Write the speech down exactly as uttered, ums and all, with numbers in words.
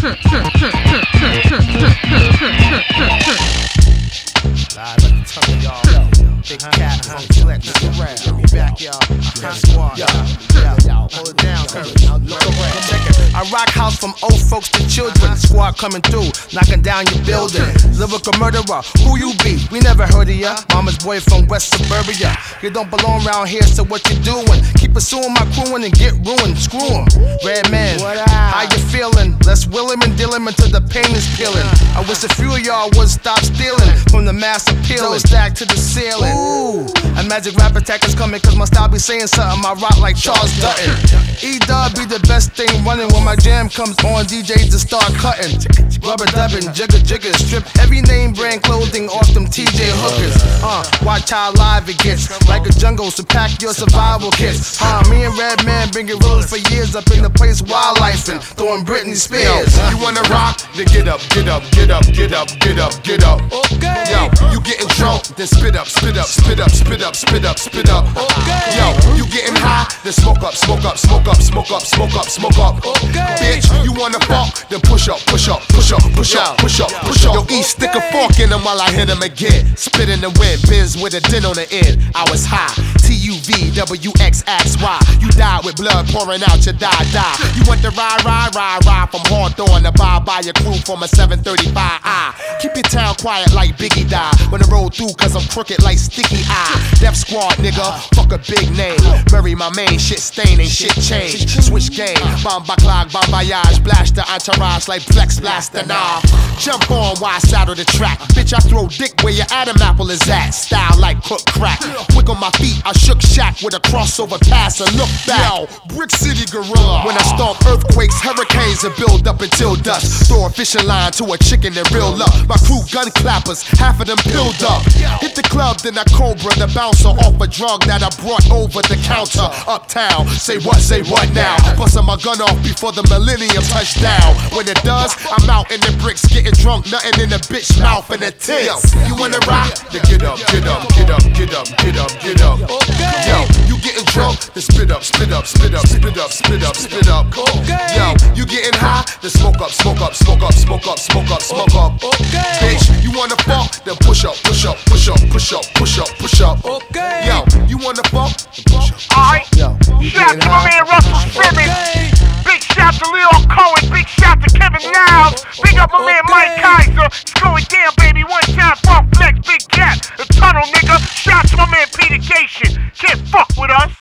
Live at the top of y'all. Big cat, home flex, look around. Let me back, y'all. Hot squad, y'all. Hold it down, Curry. Look around. Check it. I rock house from old folks to children. Squad coming through, knocking down your building. Lyrical murderer, who you be? We never heard of ya. Mama's boy from West Suburbia. You don't belong around here, so what you doing? Keep pursuing my crewing and get ruined. Screw 'em. Red man, how you feeling? Let's will him and deal him until the pain is peeling. I wish a few of y'all would stop stealing from the mass appeal and stack to the ceiling. Ooh, a magic rap attack is coming cause my style be saying something. I rock like Charles Dutton. E-Dub be the best thing running when my jam comes on. D Js to start cutting. Rubber dubbing, jigger jigger, strip every name brand clothing off them T J hookers. Uh, watch how live it gets. Like a jungle, so pack your survival kits. Uh, me and Red Man bringing rules for years up in the place wildlife and throwing Britney Spears. You wanna rock? Then get up, get up, get up, get up, get up, get up. Okay. Yo, you getting drunk? Then spit up, spit up, spit up, spit up, spit up, spit up. Okay. Yo, you getting high? Then smoke up, smoke up, smoke up, smoke up, smoke up, smoke up. Okay. Bitch, you wanna fuck? Then push up, push up, push up, push up, push up, push up. Yo, eat, stick a fork in him while I hit him again. Spit in the wind, Benz with a din on the end. I was high. T U V W X X Y. You died with blood pouring out your die, die. You want to ride, ride, ride, ride from Hawthorne to buy by your crew from a seven thirty-five I. Keep your town quiet like Biggie died. When I roll through, cause I'm crooked like Sticky Eye. Death Squad, nigga, fuck a big name. Murray, my main shit stain ain't shit change. Switch game, bomba clock, bon voyage. Blast the entourage like Flex Blaster, nah. Jump on while I saddle the track. Bitch, I throw dick where your Adam apple is at. Style like cook crack. Quick on my feet, I shook Shaq with a crossover pass and look back. Yo, Brick City Gorilla. When I stomp earthquakes, hurricanes, and build up until dust. Throw a fishing line to a chicken and reel up. My crew gun clappers, half of them pilled up. Hit the club, then I cobra the bouncer off a drug that I brought over the counter. Uptown, say what, say what now? Busting my gun off before the millennium touchdown. When it does, I'm out in the bricks getting drunk, nothing in the bitch mouth and the tits. You wanna rock? Then get up, get up, get up, get up, get up, get up. Yo, you getting drunk? Then spit up, spit up, spit up, spit up, spit up, spit up. Yo, you getting high? Then smoke up, smoke up, smoke up, smoke up, smoke up, smoke up. Bitch, you wanna fuck? Then push up, push up, push up, push up, push up, push up. Yo, you wanna fuck? Alright, shout to my man Russell Simmons. Big shout to Leo Cohen. Big shout to Kevin Niles. Big up my man Mike Kaiser. It's going down, baby. One time, Funk Flex, Big Cat, the Tunnel, nigga. Shout to my man Peter Cation. Can't fuck with us.